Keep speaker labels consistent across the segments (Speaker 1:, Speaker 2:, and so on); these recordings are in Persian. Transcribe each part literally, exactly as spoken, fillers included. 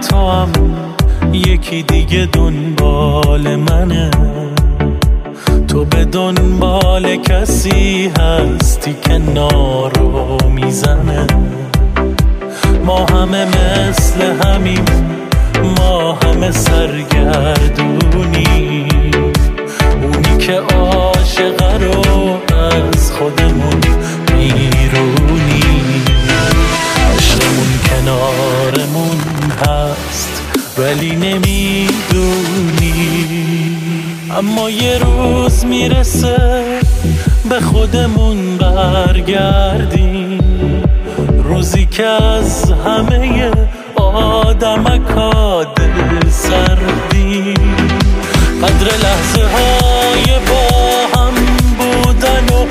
Speaker 1: تو هم یکی دیگه دنبال منه. تو به دنبال کسی هستی که نارو میزنه. ما همه مثل همیم، ما همه سرگردونی، اونی که عاشقه رو از خودمون بیرونی. عشقمون کنارمون هست ولی نمیدونی. اما یه روز میرسه به خودمون برگردیم، روزی که از همه آدمکا دل سردیم. قدر لحظه های با هم بودن و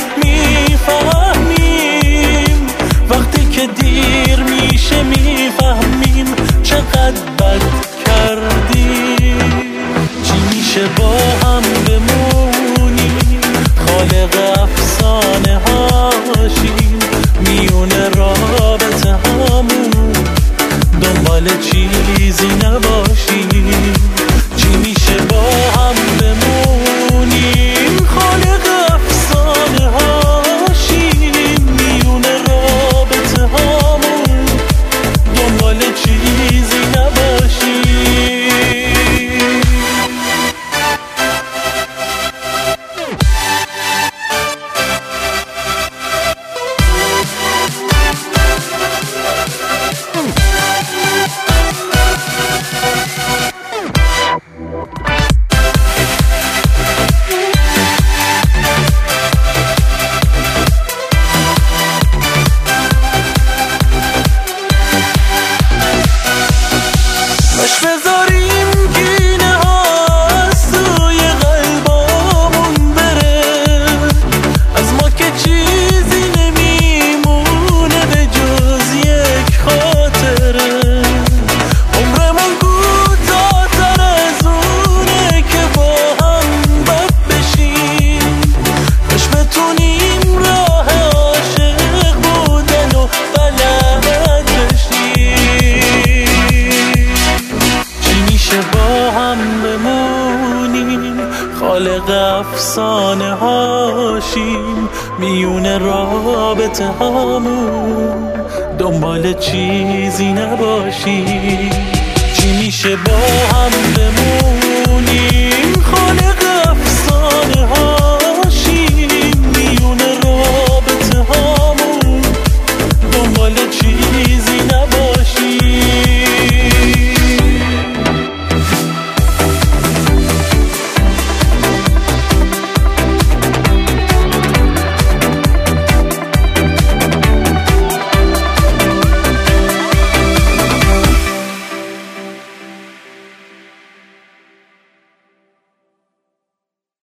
Speaker 1: میفهمیم، وقتی که دیر میشه میفهمیم چقدر بد کردیم. چی میشه با هم بمونیم، خالق افسانه هاشیم، میونه رابطه همون دنبال چیزی نباشیم. چی میشه با هم بمونیم، خالق افسانه هاشیم، میونه رابطه همون دنبال چیزی نباشیم. خالق افسانه هاشیم، میونه رابطه همون دنبال چیزی نباشیم. چی میشه با هم بمون